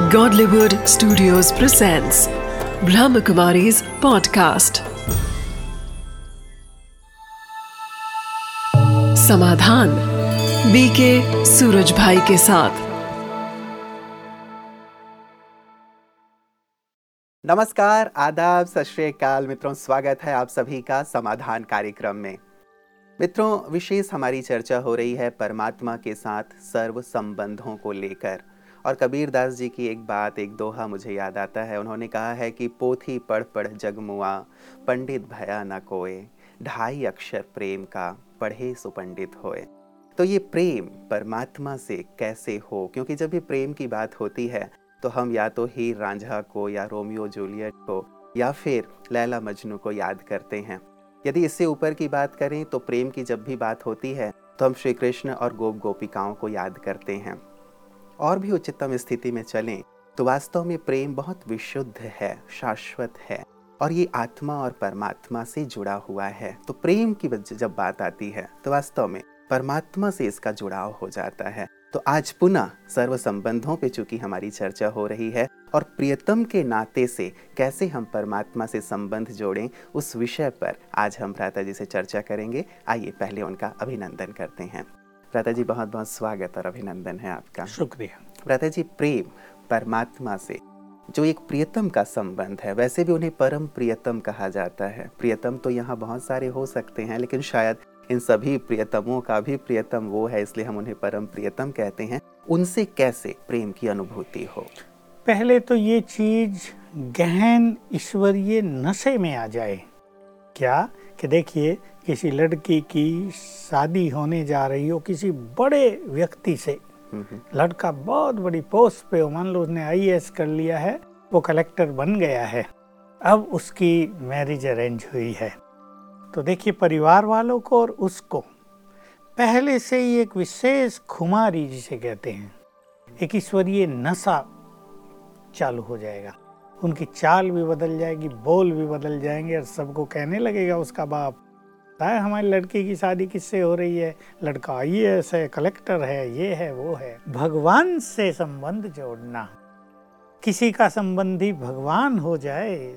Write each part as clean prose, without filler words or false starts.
Godlywood Studios presents Brahmakumari's podcast. समाधान BK Suraj भाई के साथ। नमस्कार, आदाब, सत श्री अकाल मित्रों, स्वागत है आप सभी का समाधान कार्यक्रम में। मित्रों, विशेष हमारी चर्चा हो रही है परमात्मा के साथ सर्व संबंधों को लेकर। और कबीर दास जी की एक बात, एक दोहा मुझे याद आता है। उन्होंने कहा है कि पोथी पढ़ पढ़ जगमुआ, पंडित भया न कोय, ढाई अक्षर प्रेम का, पढ़े सुपंडित होए। तो ये प्रेम परमात्मा से कैसे हो, क्योंकि जब भी प्रेम की बात होती है तो हम या तो हीर रांझा को या रोमियो जूलियट को या फिर लैला मजनू को याद करते हैं। यदि इससे ऊपर की बात करें तो प्रेम की जब भी बात होती है तो हम श्री कृष्ण और गोप गोपिकाओं को याद करते हैं। और भी उच्चतम स्थिति में चलें तो वास्तव में प्रेम बहुत विशुद्ध है, शाश्वत है और ये आत्मा और परमात्मा से जुड़ा हुआ है। तो प्रेम की जब बात आती है तो वास्तव में परमात्मा से इसका जुड़ाव हो जाता है। तो आज पुनः सर्व संबंधों पे चूंकि हमारी चर्चा हो रही है और प्रियतम के नाते से कैसे हम परमात्मा से संबंध जोड़ें, उस विषय पर आज हम भ्राता जी से चर्चा करेंगे। आइए पहले उनका अभिनंदन करते हैं। भ्राता जी, बहुत बहुत स्वागत और अभिनंदन है आपका। शुक्रिया। भ्राता जी, प्रेम परमात्मा से जो एक प्रियतम का संबंध है, वैसे भी उन्हें परम प्रियतम कहा जाता है। प्रियतम तो यहाँ बहुत सारे हो सकते हैं, लेकिन शायद इन सभी प्रियतमों का भी प्रियतम वो है, इसलिए हम उन्हें परम प्रियतम कहते हैं। उनसे कैसे प्रेम की अनुभूति हो? पहले तो ये चीज गहन ईश्वरीय नशे में आ जाए क्या कि देखिए, किसी लड़की की शादी होने जा रही हो किसी बड़े व्यक्ति से, लड़का बहुत बड़ी पोस्ट पे हो, मान लो उसने आईएएस कर लिया है, वो कलेक्टर बन गया है, अब उसकी मैरिज अरेंज हुई है। तो देखिए, परिवार वालों को और उसको पहले से ही एक विशेष खुमारी जिसे कहते हैं, एक ईश्वरीय नशा चालू हो जाएगा। उनकी चाल भी बदल जाएगी, बोल भी बदल जाएंगे और सबको कहने लगेगा उसका बाप, हमारी लड़की की शादी किससे हो रही है, लड़का आईएएस है, कलेक्टर है, ये है वो है। भगवान से संबंध जोड़ना, किसी का संबंधी भगवान हो जाए,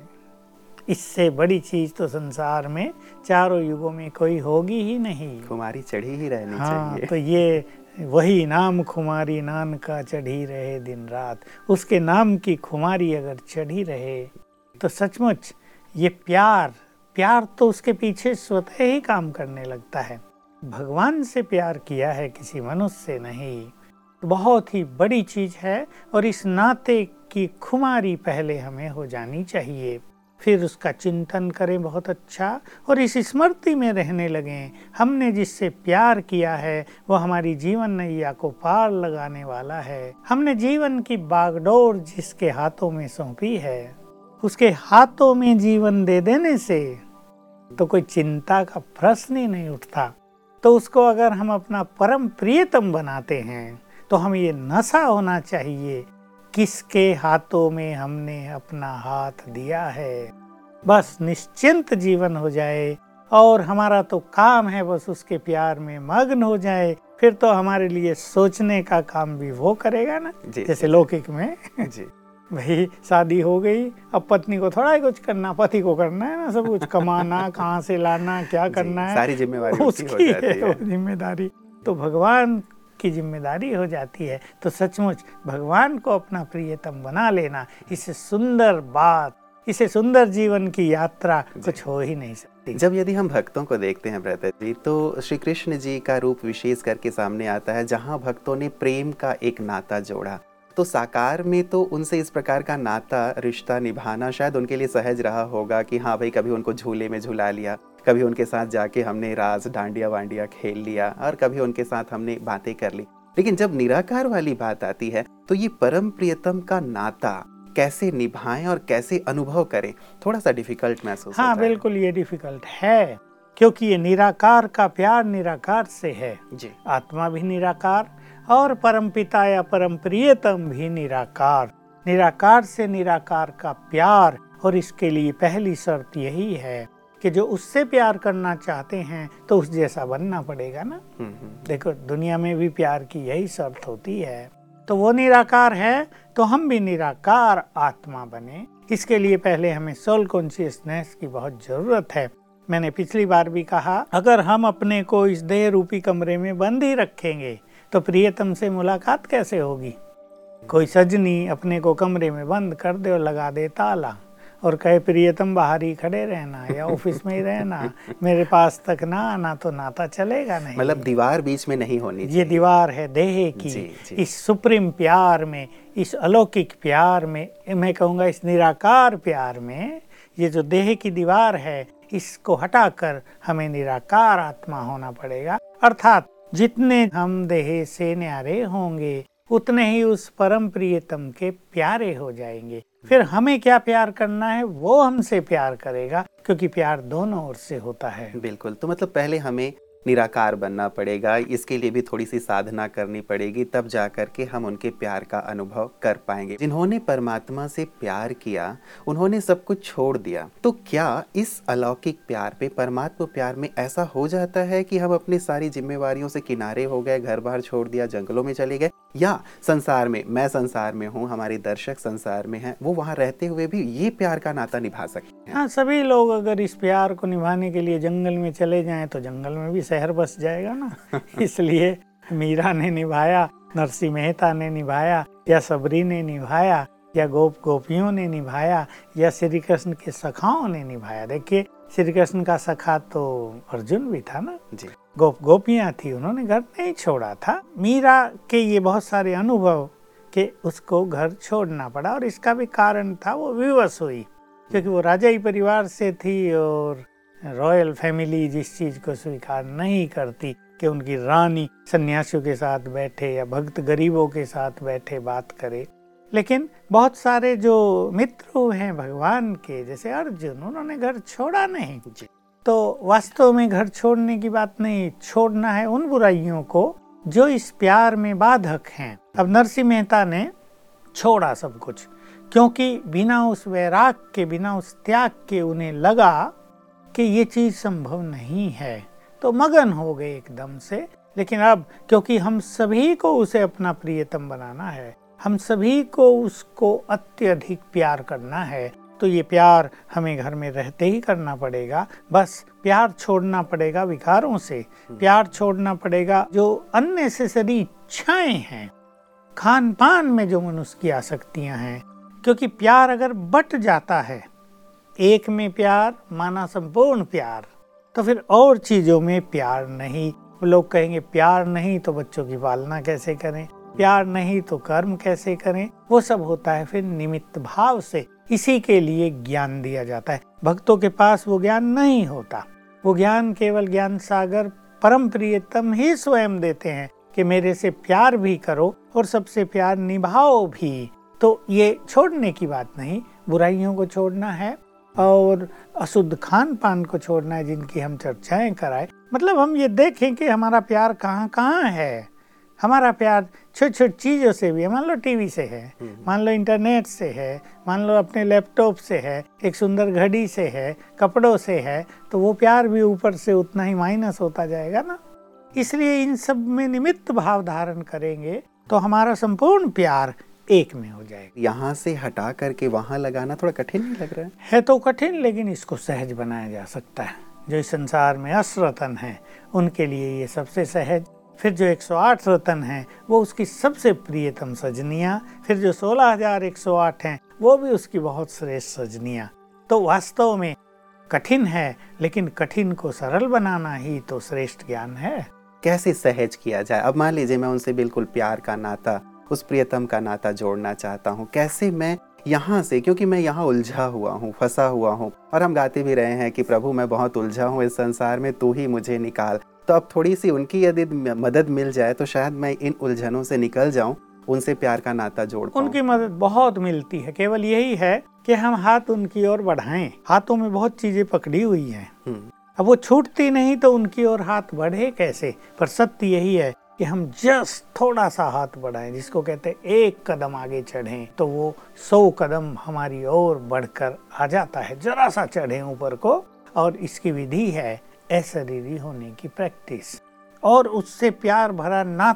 इससे बड़ी चीज तो संसार में चारों युगों में कोई होगी ही नहीं। खुमारी चढ़ी ही रहनी चाहिए। तो ये वही नाम खुमारी नान का चढ़ी रहे दिन रात, उसके नाम की खुमारी अगर चढ़ी रहे तो सचमुच ये प्यार तो उसके पीछे स्वतः ही काम करने लगता है। भगवान से प्यार किया है, किसी मनुष्य से नहीं, तो बहुत ही बड़ी चीज है। और इस नाते की खुमारी पहले हमें हो जानी चाहिए, फिर उसका चिंतन करें बहुत अच्छा, और इस स्मृति में रहने लगें हमने जिससे प्यार किया है वो हमारी जीवन नैया को पार लगाने वाला है। हमने जीवन की बागडोर जिसके हाथों में सौंपी है, उसके हाथों में जीवन दे देने से तो कोई चिंता का प्रश्न ही नहीं उठता। तो उसको अगर हम अपना परम प्रियतम बनाते हैं तो हमें ये नशा होना चाहिए, किसके हाथों में हमने अपना हाथ दिया है। बस निश्चिंत जीवन हो जाए और हमारा तो काम है बस उसके प्यार में मग्न हो जाए, फिर तो हमारे लिए सोचने का काम भी वो करेगा ना। जैसे लौकिक में जी भाई शादी हो गई, अब पत्नी को थोड़ा ही कुछ करना, पति को करना है ना सब कुछ, कमाना, कहाँ से लाना, क्या करना है, सारी जिम्मेवारी उसकी है जिम्मेदारी। तो भगवान की जिम्मेदारी हो जाती है। तो सचमुच भगवान को अपना प्रियतम बना लेना, इससे सुंदर बात, इससे सुंदर जीवन की यात्रा कुछ हो ही नहीं सकती। जब यदि हम भक्तों को देखते हैं भ्राता जी, तो श्री कृष्ण जी का रूप विशेष करके सामने आता है, जहाँ भक्तों ने प्रेम का एक नाता जोड़ा। तो साकार में तो उनसे इस प्रकार का नाता, रिश्ता निभाना शायद उनके लिए सहज रहा होगा कि हाँ भाई, कभी उनको झूले में झुला लिया, कभी उनके साथ जाके हमने रास डांडिया वांडिया खेल लिया और कभी उनके साथ हमने बातें कर ली। लेकिन जब निराकार वाली बात आती है तो ये परम प्रियतम का नाता कैसे निभाएं और कैसे अनुभव करें, थोड़ा सा डिफिकल्ट महसूस होता है। बिल्कुल ये डिफिकल्ट है, क्योंकि ये निराकार का प्यार निराकार से है जी। आत्मा भी निराकार और परमपिता या परम प्रियतम भी निराकार, निराकार से निराकार का प्यार। और इसके लिए पहली शर्त यही है कि जो उससे प्यार करना चाहते हैं तो उस जैसा बनना पड़ेगा ना। देखो, दुनिया में भी प्यार की यही शर्त होती है। तो वो निराकार है तो हम भी निराकार आत्मा बने। इसके लिए पहले हमें सोल कॉन्शियसनेस की बहुत जरूरत है। मैंने पिछली बार भी कहा, अगर हम अपने को इस देह रूपी कमरे में बंद ही रखेंगे तो प्रियतम से मुलाकात कैसे होगी। कोई सजनी अपने को कमरे में बंद कर दे और लगा दे ताला और कहे प्रियतम बाहर ही खड़े रहना या ऑफिस में ही रहना, मेरे पास तक ना आना, तो नाता चलेगा नहीं। मतलब दीवार बीच में नहीं होनी चाहिए। ये दीवार है देह की। जी। इस सुप्रीम प्यार में, इस अलौकिक प्यार में, मैं कहूँगा इस निराकार प्यार में, ये जो देह की दीवार है इसको हटाकर हमें निराकार आत्मा होना पड़ेगा। अर्थात जितने हम देह से न्यारे होंगे उतने ही उस परम प्रियतम के प्यारे हो जाएंगे। फिर हमें क्या प्यार करना है वो हमसे प्यार करेगा, क्योंकि प्यार दोनों ओर से होता है। बिल्कुल। तो मतलब पहले हमें निराकार बनना पड़ेगा, इसके लिए भी थोड़ी सी साधना करनी पड़ेगी, तब जा कर के हम उनके प्यार का अनुभव कर पाएंगे। जिन्होंने परमात्मा से प्यार किया उन्होंने सब कुछ छोड़ दिया, तो क्या इस अलौकिक प्यार पे, परमात्मा प्यार में ऐसा हो जाता है कि हम अपनी सारी जिम्मेवारियों से किनारे हो गए, घर बार छोड़ दिया, जंगलों में चले गए, या संसार में, मैं संसार में हूँ, हमारे दर्शक संसार में हैं, वो वहाँ रहते हुए भी ये प्यार का नाता निभा सकते हैं? हाँ, सभी लोग अगर इस प्यार को निभाने के लिए जंगल में चले जाएं तो जंगल में भी शहर बस जाएगा ना। इसलिए मीरा ने निभाया, नरसिंह मेहता ने निभाया, या सबरी ने निभाया, या गोपियों ने निभाया, या श्री कृष्ण के सखाओं ने निभाया। देखिए, श्री कृष्ण का सखा तो अर्जुन भी था ना जी। गोपियां थी, उन्होंने घर नहीं छोड़ा था। मीरा के ये बहुत सारे अनुभव के उसको घर छोड़ना पड़ा, और इसका भी कारण था, वो विवश हुई, क्योंकि वो राजाई परिवार से थी और रॉयल फैमिली जिस चीज को स्वीकार नहीं करती कि उनकी रानी सन्यासियों के साथ बैठे या भक्त गरीबों के साथ बैठे बात करे। लेकिन बहुत सारे जो मित्र हैं भगवान के, जैसे अर्जुन, उन्होंने घर छोड़ा नहीं। तो वास्तव में घर छोड़ने की बात नहीं, छोड़ना है उन बुराइयों को जो इस प्यार में बाधक हैं। अब नरसिंह मेहता ने छोड़ा सब कुछ, क्योंकि बिना उस वैराग के, बिना उस त्याग के उन्हें लगा कि ये चीज संभव नहीं है, तो मगन हो गए एकदम से। लेकिन अब क्योंकि हम सभी को उसे अपना प्रियतम बनाना है, हम सभी को उसको अत्यधिक प्यार करना है, तो ये प्यार हमें घर में रहते ही करना पड़ेगा। बस प्यार छोड़ना पड़ेगा विकारों से, प्यार छोड़ना पड़ेगा जो अननेसेसरी इच्छाएं हैं, खान पान में जो मनुष्य की आसक्तियां हैं। क्योंकि प्यार अगर बट जाता है, एक में प्यार माना संपूर्ण प्यार, तो फिर और चीजों में प्यार नहीं। लोग कहेंगे प्यार नहीं तो बच्चों की पालना कैसे करें, प्यार नहीं तो कर्म कैसे करें, वो सब होता है फिर निमित्त भाव से। इसी के लिए ज्ञान दिया जाता है। भक्तों के पास वो ज्ञान नहीं होता, वो ज्ञान केवल ज्ञान सागर परम प्रियतम ही स्वयं देते हैं कि मेरे से प्यार भी करो और सबसे प्यार निभाओ भी। तो ये छोड़ने की बात नहीं, बुराइयों को छोड़ना है और अशुद्ध खान पान को छोड़ना है, जिनकी हम चर्चाएं कराएं। मतलब हम ये देखें कि हमारा प्यार कहाँ कहाँ है। हमारा प्यार छोटी छोटी चीज़ों से भी है। मान लो टीवी से है, मान लो इंटरनेट से है, मान लो अपने लैपटॉप से है, एक सुंदर घड़ी से है, कपड़ों से है, तो वो प्यार भी ऊपर से उतना ही माइनस होता जाएगा ना। इसलिए इन सब में निमित्त भाव धारण करेंगे तो हमारा संपूर्ण प्यार एक में हो जाएगा। यहाँ से हटा करके वहाँ लगाना थोड़ा कठिन नहीं लग रहा है? तो कठिन, लेकिन इसको सहज बनाया जा सकता है। जो इस संसार में 80 रतन हैं उनके लिए ये सबसे सहज। फिर जो 108 रतन हैं वो उसकी सबसे प्रियतम सजनियाँ। फिर जो 16,108 हैं वो भी उसकी बहुत श्रेष्ठ सजनियाँ। तो वास्तव में कठिन है, लेकिन कठिन को सरल बनाना ही तो श्रेष्ठ ज्ञान है। कैसे सहज किया जाए? अब मान लीजिए मैं उनसे बिल्कुल प्यार का नाता, उस प्रियतम का नाता जोड़ना चाहता हूँ, कैसे मैं यहाँ से, क्योंकि मैं यहाँ उलझा हुआ हूँ, फंसा हुआ हूँ, और हम गाते भी रहे हैं कि प्रभु मैं बहुत उलझा हूँ इस संसार में, तू ही मुझे निकाल। तो अब थोड़ी सी उनकी यदि मदद मिल जाए तो शायद मैं इन उलझनों से निकल जाऊं, उनसे प्यार का नाता जोड़ पाऊं। उनकी मदद बहुत मिलती है, केवल यही है कि हम हाथ उनकी ओर बढ़ाएं। हाथों में बहुत चीजें पकड़ी हुई हैं, अब वो छूटती नहीं तो उनकी ओर हाथ बढ़े कैसे। पर सत्य यही है कि हम जस्ट थोड़ा सा हाथ बढ़ाएं, जिसको कहते हैं एक कदम आगे चढ़ें तो वो 100 कदम हमारी ओर बढ़कर आ जाता है। जरा सा चढ़ें ऊपर को, और इसकी विधि है अशरीरी होने की प्रैक्टिस और उससे प्यार भरा नाता।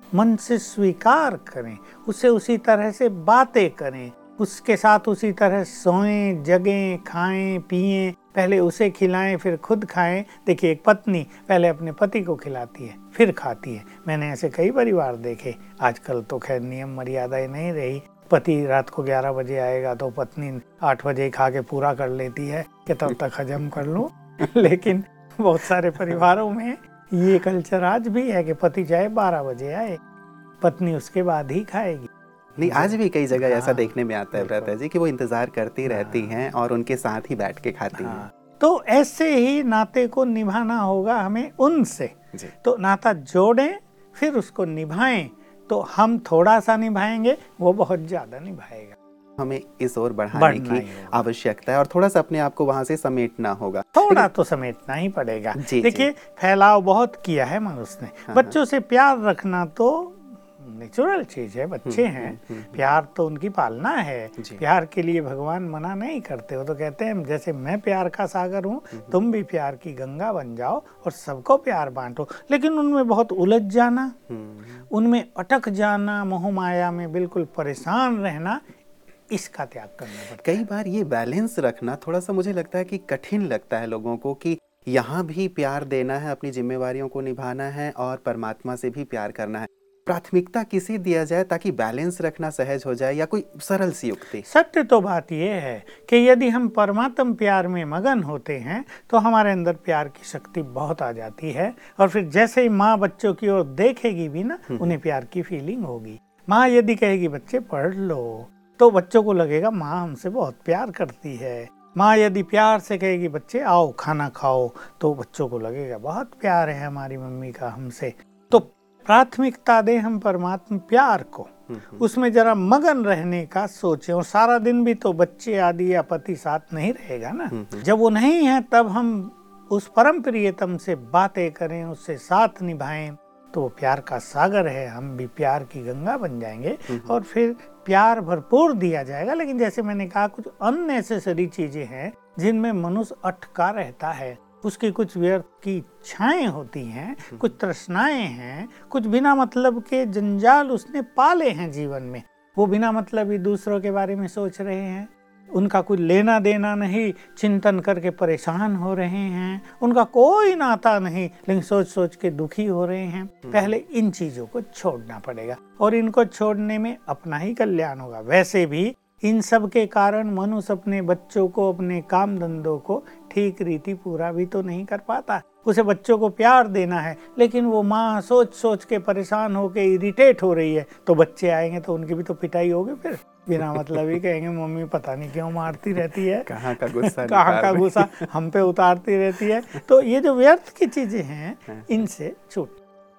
मन से स्वीकार करें, उससे उसी तरह से बातें करें, उसके साथ उसी तरह सोएं, जगें, खाएं, पिएं, पहले उसे खिलाएं फिर खुद खाएं। देखिए, एक पत्नी पहले अपने पति को खिलाती है फिर खाती है। मैंने ऐसे कई परिवार देखे। आजकल तो खैर नियम मर्यादाएं नहीं रही। पति रात को 11 बजे आएगा तो पत्नी 8 बजे खा के पूरा कर लेती है कि तब तक हजम कर लूं। लेकिन बहुत सारे परिवारों में ये कल्चर आज भी है कि पति चाहे 12 बजे आए, पत्नी उसके बाद ही खाएगी। नहीं, आज भी कई जगह ऐसा देखने में आता है व्रता जी कि वो इंतजार करती रहती हैं और उनके साथ ही बैठ के खाती हैं। तो ऐसे ही नाते को निभाना होगा हमें उनसे। तो नाता जोड़ें फिर उसको निभाएं। तो हम थोड़ा सा निभाएंगे, वो बहुत ज्यादा निभाएगा। हमें इस ओर बढ़ाने की आवश्यकता है और थोड़ा सा अपने आप को वहां से समेटना होगा। थोड़ा तो समेटना ही पड़ेगा। देखिए, फैलाव बहुत किया है मनुष्य ने। बच्चों से प्यार रखना तो नेचुरल चीज है, बच्चे हैं, प्यार तो उनकी पालना है। प्यार के लिए भगवान मना नहीं करते। वो तो कहते हैं जैसे मैं प्यार का सागर हूँ, तुम भी प्यार की गंगा बन जाओ और सबको प्यार बांटो। लेकिन उनमें बहुत उलझ जाना, उनमें अटक जाना, मोह माया में बिल्कुल परेशान रहना, इसका त्याग करना पड़ता है। कई बार ये बैलेंस रखना थोड़ा सा मुझे लगता है कि कठिन लगता है लोगों को, कि यहाँ भी प्यार देना है, अपनी जिम्मेवारियों को निभाना है और परमात्मा से भी प्यार करना है। प्राथमिकता किसे दिया जाए ताकि बैलेंस रखना सहज हो जाए, या कोई सरल सी युक्ति? सत्य तो बात यह है कि यदि हम परमात्म प्यार में मगन होते हैं तो हमारे अंदर प्यार की शक्ति बहुत आ जाती है। और फिर जैसे ही माँ बच्चों की ओर देखेगी भी ना, उन्हें प्यार की फीलिंग होगी। माँ यदि कहेगी बच्चे पढ़ लो, तो बच्चों को लगेगा माँ हमसे बहुत प्यार करती है। माँ यदि प्यार से कहेगी बच्चे आओ खाना खाओ, तो बच्चों को लगेगा बहुत प्यार है हमारी मम्मी का हमसे। तो प्राथमिकता दें हम परमात्मा प्यार को, उसमें जरा मगन रहने का सोचें। और सारा दिन भी तो बच्चे आदि या पति साथ नहीं रहेगा ना। जब वो नहीं है तब हम उस परम प्रियतम से बातें करें, उससे साथ निभाएं, तो वो प्यार का सागर है। हम भी प्यार की गंगा बन जाएंगे और फिर प्यार भरपूर दिया जाएगा। लेकिन जैसे मैंने कहा, कुछ अननेसेसरी चीजें हैं जिनमें मनुष्य अटका रहता है। उसकी कुछ व्यर्थ की इच्छाएं होती हैं, कुछ तृष्णाएं हैं, कुछ बिना मतलब के जंजाल उसने पाले हैं जीवन में। वो बिना मतलब ही दूसरों के बारे में सोच रहे हैं, उनका कुछ लेना देना नहीं, चिंतन करके परेशान हो रहे हैं। उनका कोई नाता नहीं, लेकिन सोच सोच के दुखी हो रहे हैं। पहले इन चीजों को छोड़ना पड़ेगा और इनको छोड़ने में अपना ही कल्याण होगा। वैसे भी इन सब के कारण मनुष्य अपने बच्चों को, अपने काम धंधों को ठीक रीति पूरा भी तो नहीं कर पाता। उसे बच्चों को प्यार देना है, लेकिन वो माँ सोच सोच के परेशान होके इरिटेट हो रही है। तो बच्चे आएंगे तो उनकी भी तो पिटाई होगी, फिर बिना मतलब ही कहेंगे मम्मी पता नहीं क्यों मारती रहती है, कहाँ का गुस्सा हम पे उतारती रहती है। तो ये जो व्यर्थ की चीजें हैं, इनसे छूट।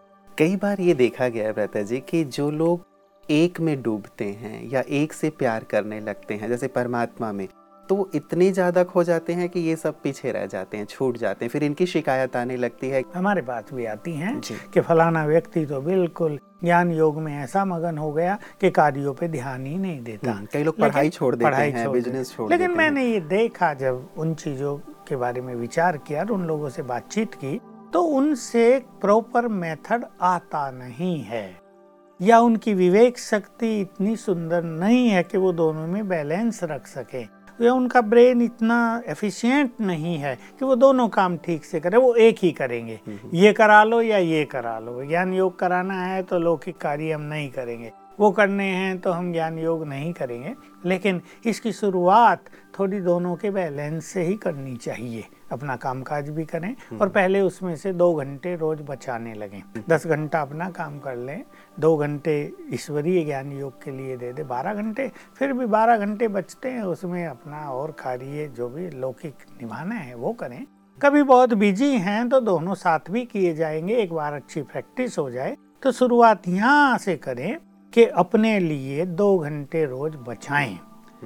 कई बार ये देखा गया है व्रता जी कि जो लोग एक में डूबते हैं या एक से प्यार करने लगते हैं, जैसे परमात्मा में, तो वो इतने ज्यादा खो जाते हैं कि ये सब पीछे रह जाते हैं, छूट जाते हैं। फिर इनकी शिकायत आने लगती है। हमारे पास भी आती हैं कि फलाना व्यक्ति तो बिल्कुल ज्ञान योग में ऐसा मगन हो गया कि कार्यों पे ध्यान ही नहीं देता। कई लोग पढ़ाई छोड़ देते हैं, बिजनेस छोड़ देते हैं। लेकिन मैंने ये देखा, जब उन चीजों के बारे में विचार किया और उन लोगों से बातचीत की, तो उनसे प्रॉपर मेथड आता नहीं है, या उनकी विवेक शक्ति इतनी सुंदर नहीं है कि वो दोनों में बैलेंस रख सके, या उनका ब्रेन इतना एफिशिएंट नहीं है कि वो दोनों काम ठीक से करे। वो एक ही करेंगे, ये करा लो या ये करा लो। ज्ञान योग कराना है तो लौकिक कार्य हम नहीं करेंगे, वो करने हैं तो हम ज्ञान योग नहीं करेंगे। लेकिन इसकी शुरुआत थोड़ी दोनों के बैलेंस से ही करनी चाहिए। अपना कामकाज भी करें और पहले उसमें से 2 घंटे रोज बचाने लगें। 10 घंटा अपना काम कर लें, 2 घंटे ईश्वरीय ज्ञान योग के लिए दे दे, 12 घंटे। फिर भी 12 घंटे बचते हैं, उसमें अपना और कार्य जो भी लौकिक निभाना है वो करें। कभी बहुत बिजी हैं तो दोनों साथ भी किए जाएंगे। एक बार अच्छी प्रैक्टिस हो जाए तो शुरुआत यहाँ से करें कि अपने लिए 2 घंटे रोज बचाएं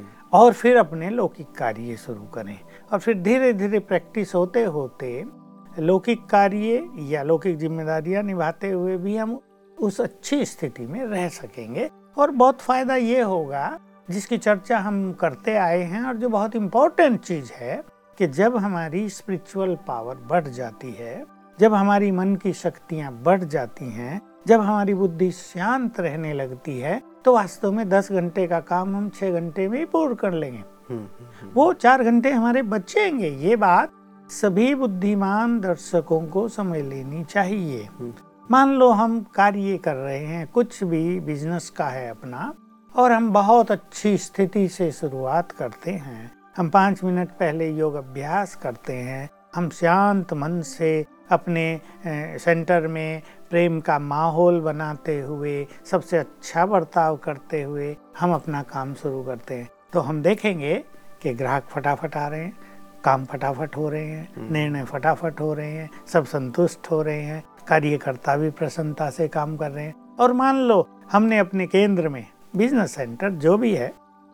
और फिर अपने लौकिक कार्य शुरू करें। और फिर धीरे धीरे प्रैक्टिस होते होते लौकिक कार्य या लौकिक जिम्मेदारियां निभाते हुए भी हम उस अच्छी स्थिति में रह सकेंगे। और बहुत फायदा ये होगा, जिसकी चर्चा हम करते आए हैं और जो बहुत इम्पोर्टेंट चीज है, कि जब हमारी स्पिरिचुअल पावर बढ़ जाती है, जब हमारी मन की शक्तियां बढ़ जाती हैं, जब हमारी बुद्धि शांत रहने लगती है तो वास्तव में 10 घंटे का काम हम 6 घंटे में ही पूर्ण कर लेंगे। वो 4 घंटे हमारे बचेंगे। ये बात सभी बुद्धिमान दर्शकों को समझ लेनी चाहिए। मान लो हम कार्य कर रहे हैं, कुछ भी बिजनेस का है अपना, और हम बहुत अच्छी स्थिति से शुरुआत करते हैं। हम 5 मिनट पहले योग अभ्यास करते हैं। हम शांत मन से अपने सेंटर में प्रेम का माहौल बनाते हुए, सबसे अच्छा बर्ताव करते हुए हम अपना काम शुरू करते हैं, तो हम देखेंगे कि ग्राहक फटाफट आ रहे हैं, काम फटाफट हो रहे हैं, निर्णय फटाफट हो रहे हैं, सब संतुष्ट हो रहे हैं, कार्यकर्ता भी प्रसन्नता से काम कर रहे हैं। और मान लो हमने अपने केंद्र में, बिजनेस सेंटर जो भी है,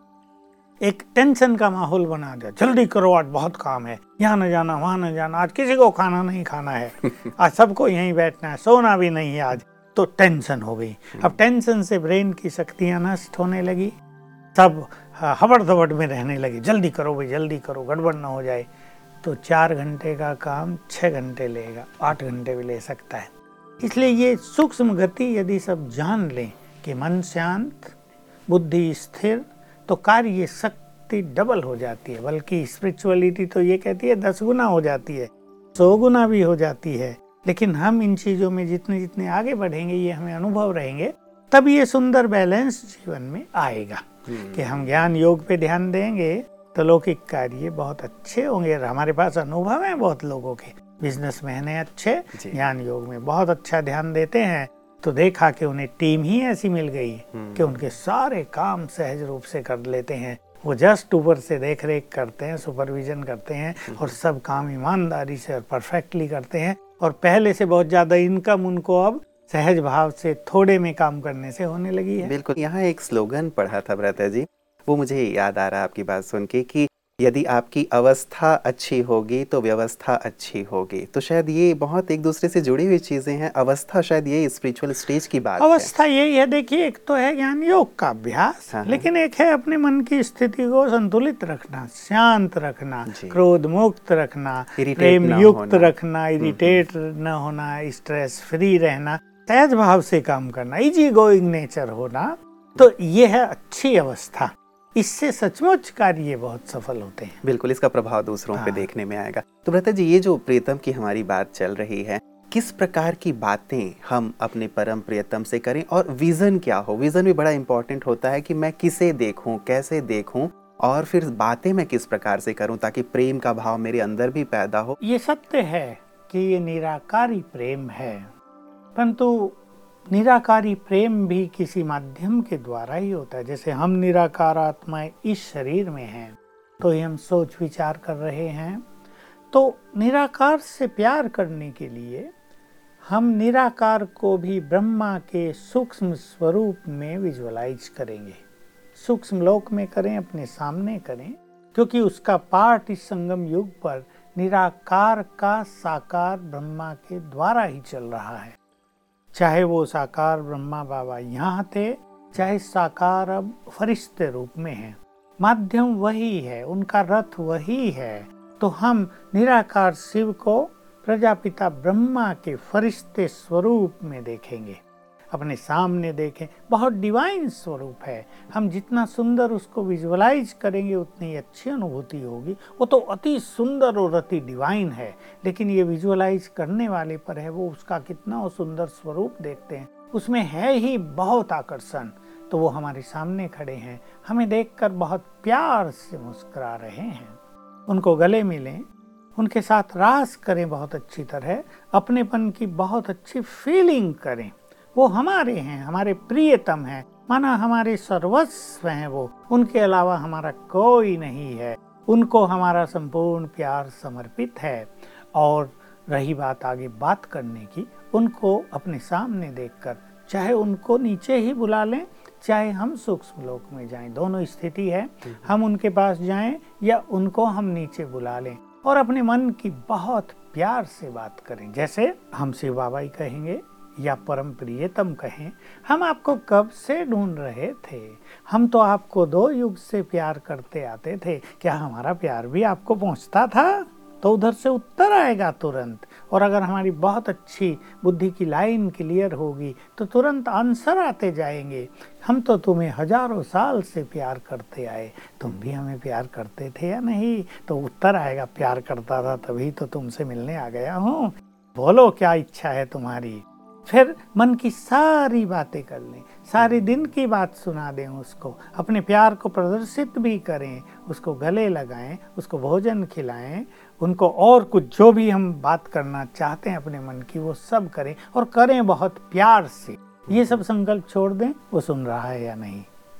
एक टेंशन का माहौल बना दिया, जल्दी करो आज बहुत काम है, यहाँ न जाना वहाँ न जाना, आज किसी को खाना नहीं खाना है, आज सबको यहीं बैठना है, सोना भी नहीं है आज, तो टेंशन हो गई। अब टेंशन से ब्रेन की शक्तियाँ नष्ट होने लगी, सब हबड़ दबड़ में रहने लगी, जल्दी करो भाई जल्दी करो, गड़बड़ ना हो जाए। तो 4 घंटे का काम 6 घंटे लेगा, 8 घंटे भी ले सकता है। इसलिए ये सूक्ष्म गति यदि सब जान लें कि मन शांत, बुद्धि स्थिर, तो कार्य शक्ति डबल हो जाती है। बल्कि स्पिरिचुअलिटी तो ये कहती है 10 गुना हो जाती है, 100 गुना भी हो जाती है। लेकिन हम इन चीज़ों में जितने जितने आगे बढ़ेंगे, ये हमें अनुभव रहेंगे, तब ये सुंदर बैलेंस जीवन में आएगा कि हम ज्ञान योग पे ध्यान देंगे तो लौकिक कार्य बहुत अच्छे होंगे। हमारे पास अनुभव है बहुत लोगों के, बिजनेसमैन है अच्छे, ज्ञान योग में बहुत अच्छा ध्यान देते हैं, तो देखा कि उन्हें टीम ही ऐसी मिल गई कि उनके सारे काम सहज रूप से कर लेते हैं। वो जस्ट ऊपर से देख रेख करते हैं, सुपरविजन करते हैं, और सब काम ईमानदारी से और परफेक्टली करते हैं, और पहले से बहुत ज्यादा इनकम उनको अब सहज भाव से थोड़े में काम करने से होने लगी है। बिल्कुल। यहाँ एक स्लोगन पढ़ा था भ्राता जी, वो मुझे याद आ रहा है आपकी बात सुन के, कि यदि आपकी अवस्था अच्छी होगी तो व्यवस्था अच्छी होगी। तो शायद ये बहुत एक दूसरे से जुड़ी हुई चीजें हैं। अवस्था शायद ये स्पिरिचुअल स्टेज की बात अवस्था यही है। देखिए, एक तो है ज्ञान योग का अभ्यास, लेकिन एक है अपने मन की स्थिति को संतुलित रखना, शांत रखना, क्रोध मुक्त रखना, प्रेम युक्त रखना, इरिटेट न होना, स्ट्रेस फ्री रहना, सहज भाव से काम करना, इजी गोइंग नेचर होना। तो ये है अच्छी अवस्था। इससे सचमुच कार्य बहुत सफल होते हैं। बिल्कुल, इसका प्रभाव दूसरों पे देखने में आएगा। तो भ्राता जी, ये जो प्रियतम की हमारी बात चल रही है, किस प्रकार की बातें हम अपने परम प्रियतम से करें, और विजन क्या हो? विजन भी बड़ा इंपॉर्टेंट होता है कि मैं किसे देखूं, कैसे देखूं, और फिर बातें मैं किस प्रकार से करूं ताकि प्रेम का भाव मेरे अंदर भी पैदा हो। ये सत्य है कि ये निराकारी प्रेम है, परंतु निराकारी प्रेम भी किसी माध्यम के द्वारा ही होता है। जैसे हम निराकार आत्माएं इस शरीर में हैं, तो ये हम सोच विचार कर रहे हैं, तो निराकार से प्यार करने के लिए हम निराकार को भी ब्रह्मा के सूक्ष्म स्वरूप में विजुअलाइज करेंगे। सूक्ष्म लोक में करें, अपने सामने करें, क्योंकि उसका पाठ इस संगम युग पर निराकार का साकार ब्रह्मा के द्वारा ही चल रहा है। चाहे वो साकार ब्रह्मा बाबा यहाँ थे, चाहे साकार अब फरिश्ते रूप में हैं, माध्यम वही है, उनका रथ वही है। तो हम निराकार शिव को प्रजापिता ब्रह्मा के फरिश्ते स्वरूप में देखेंगे, अपने सामने देखें। बहुत डिवाइन स्वरूप है। हम जितना सुंदर उसको विजुअलाइज करेंगे उतनी अच्छी अनुभूति होगी। वो तो अति सुंदर और अति डिवाइन है, लेकिन ये विजुअलाइज करने वाले पर है, वो उसका कितना सुंदर स्वरूप देखते हैं, उसमें है ही बहुत आकर्षण। तो वो हमारे सामने खड़े हैं, हमें देखकर बहुत प्यार से मुस्कुरा रहे हैं। उनको गले मिलें, उनके साथ रास करें, बहुत अच्छी तरह अपनेपन की बहुत अच्छी फीलिंग करें। वो हमारे हैं, हमारे प्रियतम हैं, माना हमारे सर्वस्व हैं वो, उनके अलावा हमारा कोई नहीं है। उनको हमारा संपूर्ण प्यार समर्पित है। और रही बात आगे बात करने की, उनको अपने सामने देखकर, चाहे उनको नीचे ही बुला लें, चाहे हम सूक्ष्म लोक में जाएं, दोनों स्थिति है। हम उनके पास जाएं या उनको हम नीचे बुला लें, और अपने मन की बहुत प्यार से बात करें। जैसे हम शिव बाबा ही कहेंगे या परम प्रियतम कहें, हम आपको कब से ढूंढ रहे थे, हम तो आपको 2 युग से प्यार करते आते थे, क्या हमारा प्यार भी आपको पहुंचता था? तो उधर से उत्तर आएगा तुरंत। और अगर हमारी बहुत अच्छी बुद्धि की लाइन क्लियर होगी तो तुरंत आंसर आते जाएंगे। हम तो तुम्हें हजारों साल से प्यार करते आए, तुम भी हमें प्यार करते थे या नहीं? तो उत्तर आएगा, प्यार करता था तभी तो तुमसे मिलने आ गया हूँ, बोलो क्या इच्छा है तुम्हारी। फिर मन की सारी बातें कर लें, सारी दिन की बात सुना दें उसको, अपने प्यार को प्रदर्शित भी करें, उसको गले लगाएं, उसको भोजन खिलाएं, उनको और कुछ जो भी हम बात करना चाहते हैं अपने मन की वो सब करें, और करें बहुत प्यार से। ये सब संकल्प छोड़ दें, वो सुन रहा है या नहीं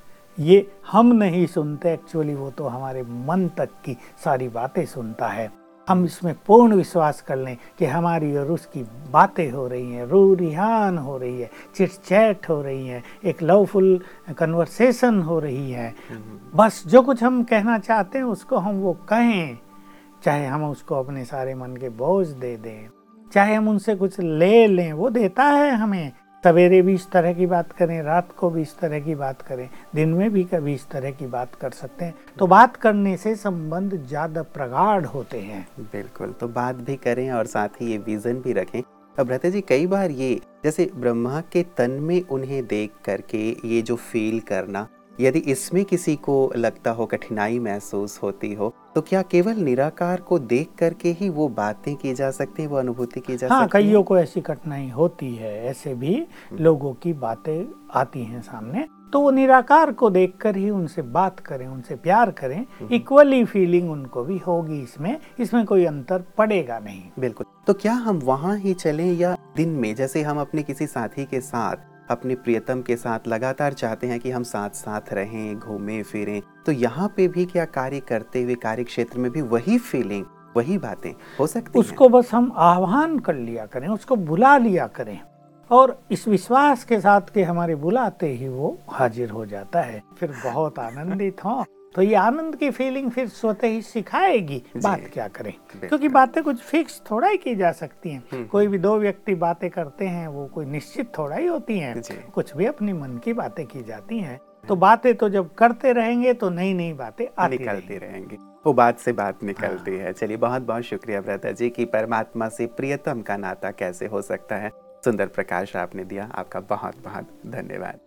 ये हम नहीं सुनते, एक्चुअली वो तो हमारे मन तक की सारी बातें सुनता है। हम इसमें पूर्ण विश्वास कर लें कि हमारी और उसकी बातें हो रही हैं, रू रिहान हो रही है, चिट चैट हो रही है, एक लवफुल कन्वर्सेशन हो रही है। बस जो कुछ हम कहना चाहते हैं उसको हम वो कहें, चाहे हम उसको अपने सारे मन के बोझ दे दें, चाहे हम उनसे कुछ ले लें, वो देता है हमें। सवेरे भी इस तरह की बात करें, रात को भी इस तरह की बात करें, दिन में भी कभी इस तरह की बात कर सकते हैं। तो बात करने से संबंध ज्यादा प्रगाढ़ होते हैं। बिल्कुल, तो बात भी करें और साथ ही ये विजन भी रखें। अब भ्राता जी, कई बार ये जैसे ब्रह्मा के तन में उन्हें देख करके ये जो फील करना, यदि इसमें किसी को लगता हो, कठिनाई महसूस होती हो, तो क्या केवल निराकार को देख करके ही वो बातें की जा सकती हैं, वो अनुभूति की जा सकती है? कईयों को ऐसी कठिनाई होती है, ऐसे भी लोगों की बातें आती हैं सामने, तो वो निराकार को देखकर ही उनसे बात करें, उनसे प्यार करें। इक्वली फीलिंग उनको भी होगी, इसमें कोई अंतर पड़ेगा नहीं। बिल्कुल। तो क्या हम वहाँ ही चलें या दिन में, जैसे हम अपने किसी साथी के साथ, अपने प्रियतम के साथ लगातार चाहते हैं कि हम साथ साथ रहें, घूमें फिरें, तो यहाँ पे भी क्या कार्य करते हुए कार्य क्षेत्र में भी वही फीलिंग, वही बातें हो सकती हैं? उसको बस हम आह्वान कर लिया करें, उसको बुला लिया करें, और इस विश्वास के साथ कि हमारे बुलाते ही वो हाजिर हो जाता है। फिर बहुत आनंदित हो, तो ये आनंद की फीलिंग फिर स्वतः ही सिखाएगी बात क्या करें, क्योंकि बातें कुछ फिक्स थोड़ा ही की जा सकती हैं। कोई भी दो व्यक्ति बातें करते हैं वो कोई निश्चित थोड़ा ही होती हैं, कुछ भी अपनी मन की बातें की जाती हैं। तो बातें तो जब करते रहेंगे तो नई नई बातें निकलती रहेंगी, वो बात से बात निकलती है। चलिए, बहुत बहुत शुक्रिया भ्राता जी कि परमात्मा से प्रियतम का नाता कैसे हो सकता है, सुंदर प्रकाश आपने दिया, आपका बहुत बहुत धन्यवाद।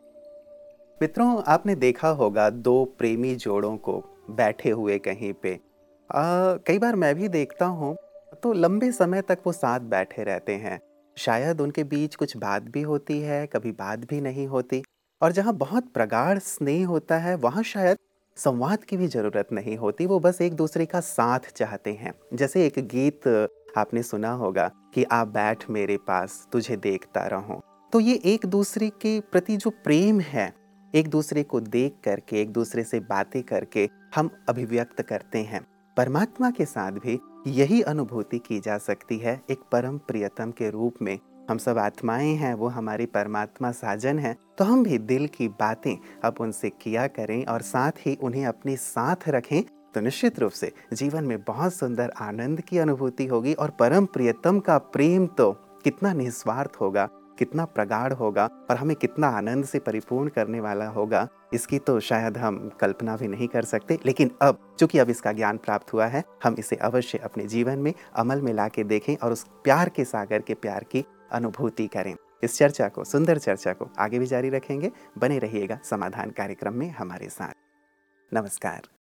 मित्रों, आपने देखा होगा दो प्रेमी जोड़ों को बैठे हुए कहीं पे, कई बार मैं भी देखता हूँ, तो लंबे समय तक वो साथ बैठे रहते हैं। शायद उनके बीच कुछ बात भी होती है, कभी बात भी नहीं होती, और जहाँ बहुत प्रगाढ़ स्नेह होता है वहाँ शायद संवाद की भी जरूरत नहीं होती, वो बस एक दूसरे का साथ चाहते हैं। जैसे एक गीत आपने सुना होगा कि आप बैठ मेरे पास, तुझे देखता रहूं। तो ये एक दूसरे के प्रति जो प्रेम है, एक दूसरे को देख करके, एक दूसरे से बातें करके हम अभिव्यक्त करते हैं। परमात्मा के साथ भी यही अनुभूति की जा सकती है, एक परम प्रियतम के रूप में। हम सब आत्माएं हैं, वो हमारी परमात्मा साजन है, तो हम भी दिल की बातें अब उनसे किया करें और साथ ही उन्हें अपने साथ रखें, तो निश्चित रूप से जीवन में बहुत सुंदर आनंद की अनुभूति होगी। और परम प्रियतम का प्रेम तो कितना निस्वार्थ होगा, कितना प्रगाढ़ होगा, और हमें कितना आनंद से परिपूर्ण करने वाला होगा, इसकी तो शायद हम कल्पना भी नहीं कर सकते। लेकिन अब चूंकि अब इसका ज्ञान प्राप्त हुआ है, हम इसे अवश्य अपने जीवन में अमल में ला के देखें और उस प्यार के सागर के प्यार की अनुभूति करें। इस चर्चा को, सुंदर चर्चा को आगे भी जारी रखेंगे। बने रहिएगा समाधान कार्यक्रम में हमारे साथ। नमस्कार।